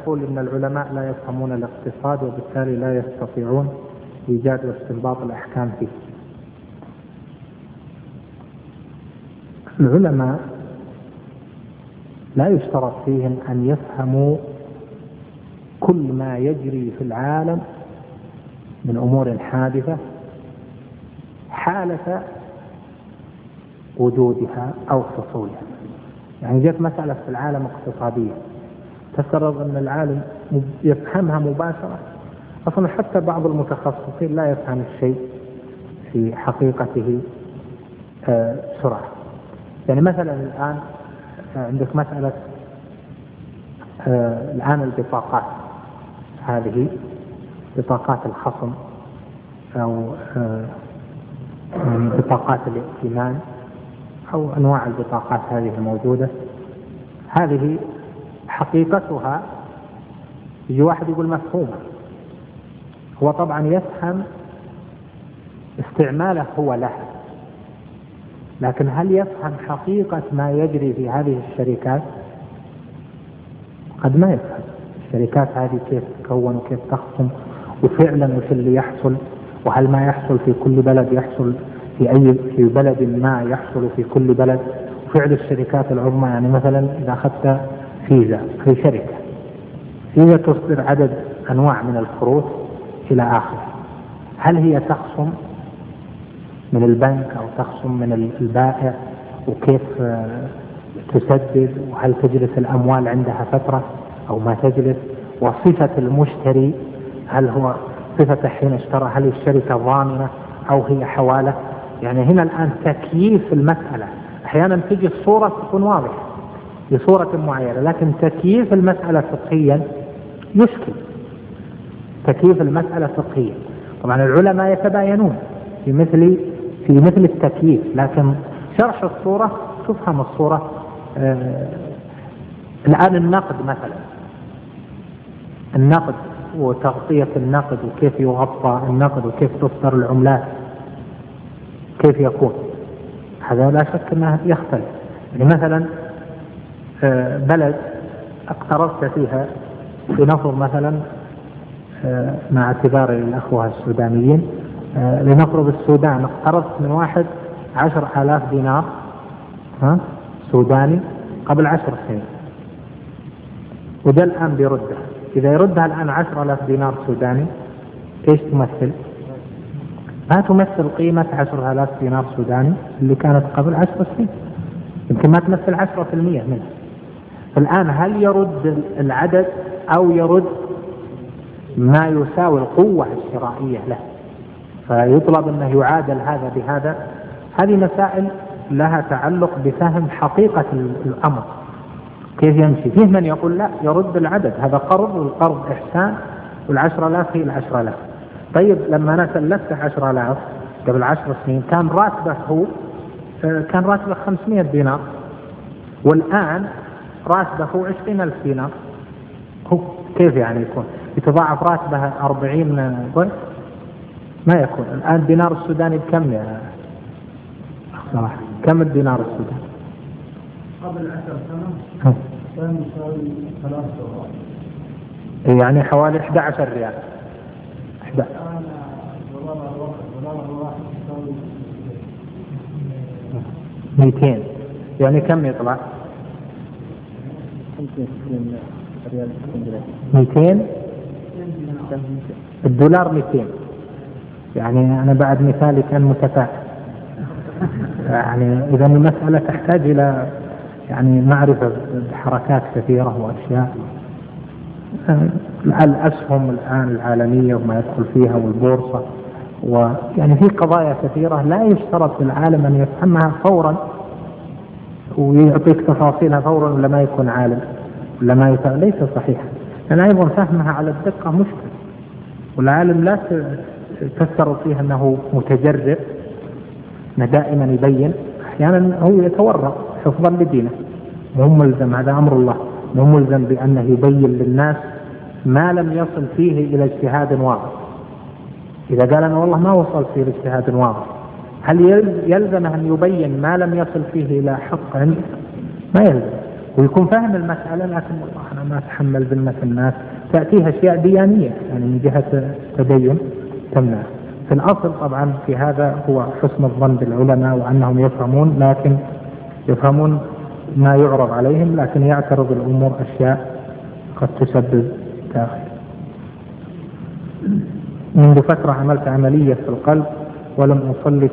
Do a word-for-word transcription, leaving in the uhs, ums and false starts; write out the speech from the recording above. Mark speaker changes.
Speaker 1: يقول إن العلماء لا يفهمون الاقتصاد وبالتالي لا يستطيعون إيجاد واستنباط الأحكام فيه. العلماء لا يشترط فيهم أن يفهموا كل ما يجري في العالم من أمور حادثة حالة وجودها أو حصولها. يعني جت مسألة في العالم اقتصادية تفترض أن العالم يفهمها مباشرة. أصلا حتى بعض المتخصصين لا يفهم الشيء في حقيقته بسرعة. يعني مثلا الآن عندك مسألة الآن البطاقات، هذه بطاقات الخصم أو بطاقات الائتمان أو أنواع البطاقات هذه الموجودة، هذه حقيقتها يجي واحد يقول مفهومة، هو طبعا يفهم استعماله هو لها، لكن هل يفهم حقيقة ما يجري في هذه الشركات؟ قد ما يفهم الشركات هذه كيف تكون وكيف تخصم وفعلا وش اللي يحصل، وهل ما يحصل في كل بلد يحصل في أي في بلد ما يحصل في كل بلد. فعل الشركات العظمى، يعني مثلا إذا أخذت فيزا في شركة فيزا تصدر عدد أنواع من الكروت إلى آخره، هل هي تخصم من البنك أو تخصم من البائع وكيف تسدد، وهل تجلس الأموال عندها فترة أو ما تجلس، وصفة المشتري هل هو صفة حين اشترى، هل الشركة ضامنة أو هي حوالة. يعني هنا الآن تكييف المسألة، أحيانا تجي الصورة تكون واضحة بصورة معينة، لكن تكييف المسألة فقهيا يشكل. تكييف المسألة فقهيا طبعا العلماء يتباينون في مثل في مثل التكييف، لكن شرح الصورة تفهم الصورة. آه الآن النقد مثلا، النقد وتغطية النقد وكيف يغطى النقد وكيف تصدر العملات كيف يكون، هذا لا شك أنه يختلف. يعني مثلا آه بلد اقترضت فيها، لنفرض مثلا آه مع اعتبار الأخوة السودانيين، آه لنفرض السودان اقترضت من واحد عشر آلاف دينار ها سوداني قبل عشر سنين، وده الآن بيردها. إذا يردها الآن عشر آلاف دينار سوداني إيش تمثل؟ ما تمثل قيمة عشر آلاف دينار سوداني اللي كانت قبل عشر سنين، يمكن ما تمثل عشرة في المية منها. الآن هل يرد العدد أو يرد ما يساوي القوة الشرائية له، فيطلب أنه يعادل هذا بهذا؟ هذه مسائل لها تعلق بفهم حقيقة الأمر كيف يمشي. فيه من يقول لا يرد العدد، هذا قرض والقرض إحسان والعشر آلاف هي العشر آلاف. طيب لما أنا سلفته عشر آلاف قبل عشر سنين كان راتبه هو كان راتبه خمسمائة دينار، والآن راتبه هو عشرين ألف دينار، هو كيف يعني يكون يتضاعف راتبه أربعين ضعف؟ ما يكون. الآن الدينار السوداني بكم يا صراحة؟ كم الدينار السوداني؟
Speaker 2: قبل عشر سنة كان يساوي ثلاثة دولار،
Speaker 1: يعني حوالي أحد عشر ريال.
Speaker 2: الآن دولار الواحد دولار الواحد يساوي
Speaker 1: مئتين، يعني كم يطلع؟ مئتين. الدولار مئتين، يعني أنا بعد مثالي كان متفائل. يعني إذا المسألة تحتاج إلى يعني معرفة بحركات كثيرة وأشياء. الأسهم الآن العالمية وما يدخل فيها والبورصة، ويعني في قضايا كثيرة لا يشترط للعالم أن يفهمها فورا ويعطيك تفاصيلها فورا ولا ما يكون عالم ولا ما يفهم، ليس صحيحا. لأن أيضا فهمها على الدقة مشكل، والعالم لا تفترض فيها أنه متجرئ، دائما يبين، أحيانا هو يتورط حفظا لدينه، مو ملزم، هذا أمر الله، مو ملزم بأنه يبين للناس ما لم يصل فيه إلى اجتهاد واضح. إذا قال أنا والله ما وصل فيه لاجتهاد واضح، هل يلزم أن يبين ما لم يصل فيه إلى حق عنده؟ ما يلزم. ويكون فاهم المسألة، لكن والله أنا ما أتحمل ذمة الناس، تأتيها أشياء ديانية يعني من جهة تدين تمنع. في الأصل طبعا في هذا هو حسن الظن بالعلماء وأنهم يفهمون، لكن يفهمون ما يعرض عليهم، لكن يعترض الأمور أشياء قد تسبب تأخير. منذ فترة عملت عملية في القلب ولم أصلي